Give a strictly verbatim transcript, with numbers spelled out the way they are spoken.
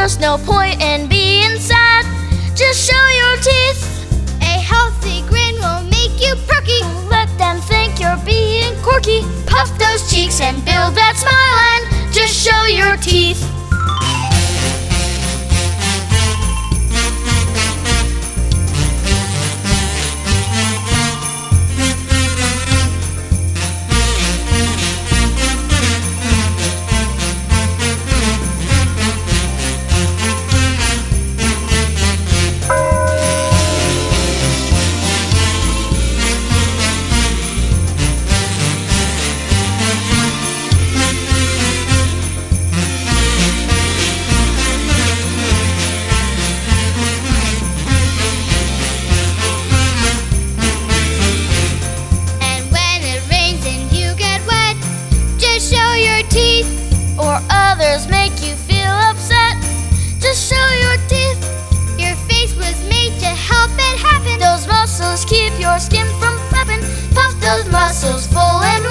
There's no point in being sad, just show your teeth. A healthy grin will make you perky. Let them think you're being quirky. Puff those cheeks and build that smile and just show your teeth. Or others make you feel upset, just show your teeth. Your face was made to help it happen. Those muscles keep your skin from flapping. Puff those muscles full and